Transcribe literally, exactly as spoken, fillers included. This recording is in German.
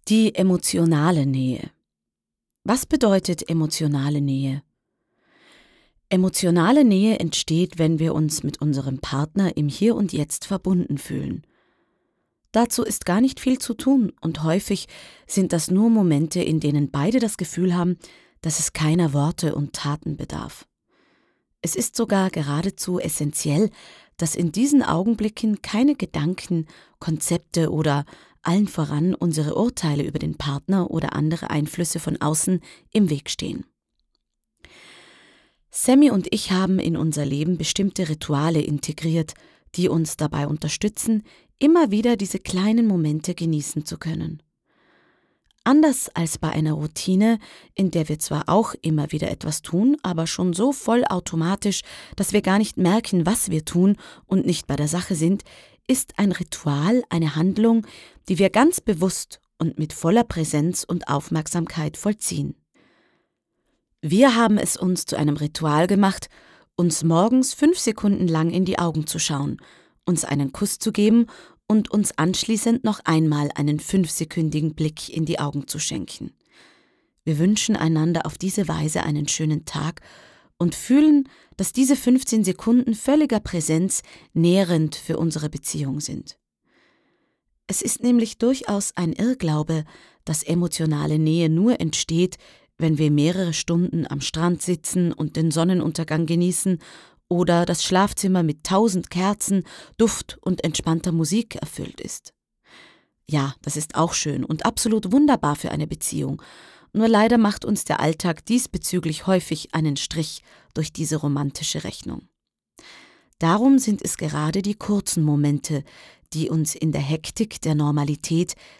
Die emotionale Nähe. Was bedeutet emotionale Nähe? Emotionale Nähe entsteht, wenn wir uns mit unserem Partner im Hier und Jetzt verbunden fühlen. Dazu ist gar nicht viel zu tun und häufig sind das nur Momente, in denen beide das Gefühl haben, dass es keiner Worte und Taten bedarf. Es ist sogar geradezu essentiell, dass in diesen Augenblicken keine Gedanken, Konzepte oder allen voran unsere Urteile über den Partner oder andere Einflüsse von außen im Weg stehen. Sammy und ich haben in unser Leben bestimmte Rituale integriert, die uns dabei unterstützen, immer wieder diese kleinen Momente genießen zu können. Anders als bei einer Routine, in der wir zwar auch immer wieder etwas tun, aber schon so vollautomatisch, dass wir gar nicht merken, was wir tun und nicht bei der Sache sind, ist ein Ritual eine Handlung, die wir ganz bewusst und mit voller Präsenz und Aufmerksamkeit vollziehen. Wir haben es uns zu einem Ritual gemacht, uns morgens fünf Sekunden lang in die Augen zu schauen, uns einen Kuss zu geben und uns anschließend noch einmal einen fünfsekündigen Blick in die Augen zu schenken. Wir wünschen einander auf diese Weise einen schönen Tag und fühlen, dass diese fünfzehn Sekunden völliger Präsenz nährend für unsere Beziehung sind. Es ist nämlich durchaus ein Irrglaube, dass emotionale Nähe nur entsteht, wenn wir mehrere Stunden am Strand sitzen und den Sonnenuntergang genießen oder das Schlafzimmer mit tausend Kerzen, Duft und entspannter Musik erfüllt ist. Ja, das ist auch schön und absolut wunderbar für eine Beziehung. Nur leider macht uns der Alltag diesbezüglich häufig einen Strich durch diese romantische Rechnung. Darum sind es gerade die kurzen Momente, die uns in der Hektik der Normalität